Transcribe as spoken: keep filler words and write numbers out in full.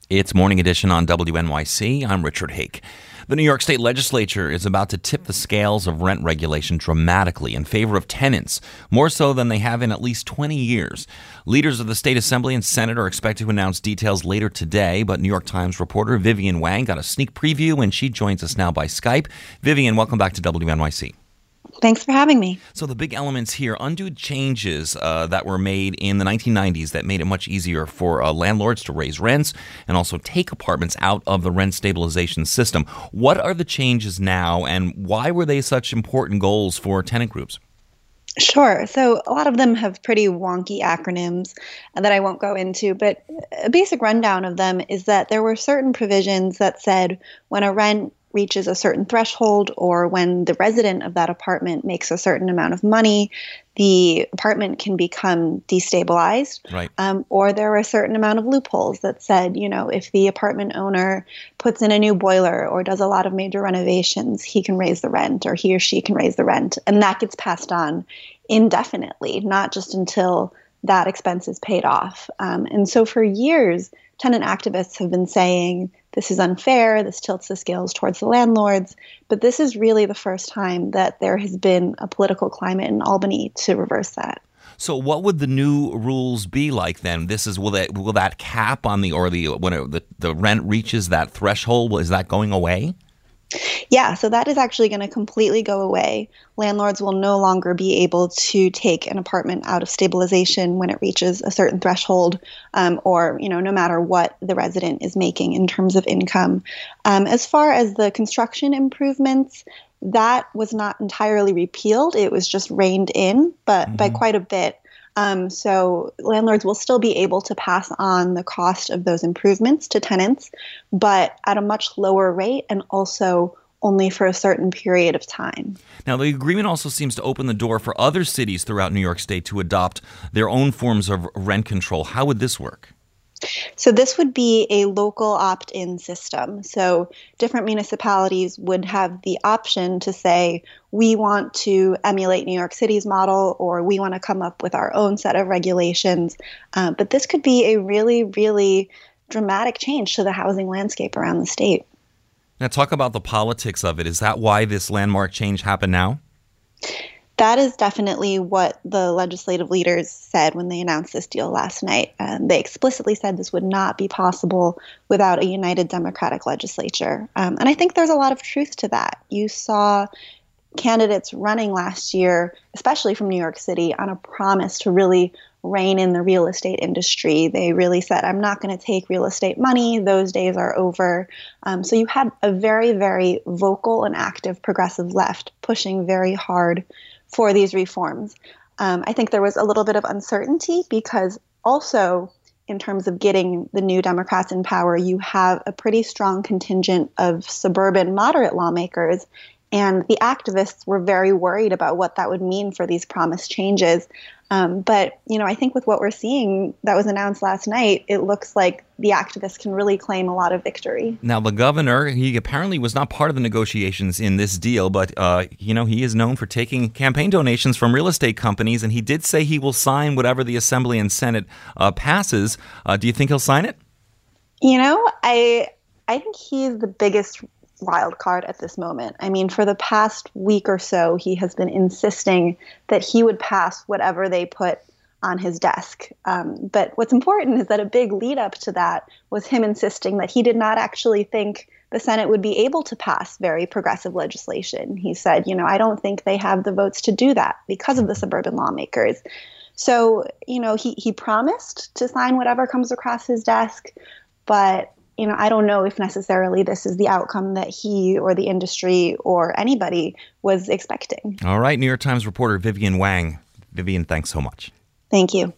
It's Morning Edition on W N Y C. I'm Richard Hake. The New York State Legislature is about to tip the scales of rent regulation dramatically in favor of tenants, more so than they have in at least twenty years. Leaders of the State Assembly and Senate are expected to announce details later today, but New York Times reporter Vivian Wang got a sneak preview, and she joins us now by Skype. Vivian, welcome back to W N Y C. Thanks for having me. So the big elements here, undue changes uh, that were made in the nineteen nineties that made it much easier for uh, landlords to raise rents and also take apartments out of the rent stabilization system. What are the changes now, and why were they such important goals for tenant groups? Sure. So a lot of them have pretty wonky acronyms that I won't go into, but a basic rundown of them is that there were certain provisions that said when a rent reaches a certain threshold or when the resident of that apartment makes a certain amount of money, the apartment can become destabilized. Right. Um, or there were a certain amount of loopholes that said, you know, if the apartment owner puts in a new boiler or does a lot of major renovations, he can raise the rent or he or she can raise the rent. And that gets passed on indefinitely, not just until that expense is paid off. Um, and so for years, tenant activists have been saying, this is unfair, this tilts the scales towards the landlords, but this is really the first time that there has been a political climate in Albany to reverse that. So what would the new rules be like then? This is will that will that cap on the or the when it, the, the rent reaches that threshold, is that going away? Yeah, so that is actually going to completely go away. Landlords will no longer be able to take an apartment out of stabilization when it reaches a certain threshold, um, or, you know, no matter what the resident is making in terms of income. Um, as far as the construction improvements, that was not entirely repealed. It was just reined in, but mm-hmm. by quite a bit. Um, so landlords will still be able to pass on the cost of those improvements to tenants, but at a much lower rate and also only for a certain period of time. Now, the agreement also seems to open the door for other cities throughout New York State to adopt their own forms of rent control. How would this work? So this would be a local opt-in system. So different municipalities would have the option to say, we want to emulate New York City's model, or we want to come up with our own set of regulations. Uh, but this could be a really, really dramatic change to the housing landscape around the state. Now, talk about the politics of it. Is that why this landmark change happened now? That is definitely what the legislative leaders said when they announced this deal last night. Um, they explicitly said this would not be possible without a united Democratic legislature. Um, and I think there's a lot of truth to that. You saw candidates running last year, especially from New York City, on a promise to really rein in the real estate industry. They really said, I'm not going to take real estate money. Those days are over. Um, so you had a very, very vocal and active progressive left pushing very hard for these reforms. Um, I think there was a little bit of uncertainty because also in terms of getting the new Democrats in power, you have a pretty strong contingent of suburban moderate lawmakers. And the activists were very worried about what that would mean for these promised changes. Um, but, you know, I think with what we're seeing that was announced last night, it looks like the activists can really claim a lot of victory. Now, the governor, he apparently was not part of the negotiations in this deal, but, uh, you know, he is known for taking campaign donations from real estate companies, and he did say he will sign whatever the Assembly and Senate uh, passes. Uh, do you think he'll sign it? You know, I I think he's the biggest wild card at this moment. I mean, for the past week or so, he has been insisting that he would pass whatever they put on his desk. Um, but what's important is that a big lead up to that was him insisting that he did not actually think the Senate would be able to pass very progressive legislation. He said, you know, I don't think they have the votes to do that because of the suburban lawmakers. So, you know, he, he promised to sign whatever comes across his desk, but you know, I don't know if necessarily this is the outcome that he or the industry or anybody was expecting. All right. New York Times reporter Vivian Wang. Vivian, thanks so much. Thank you.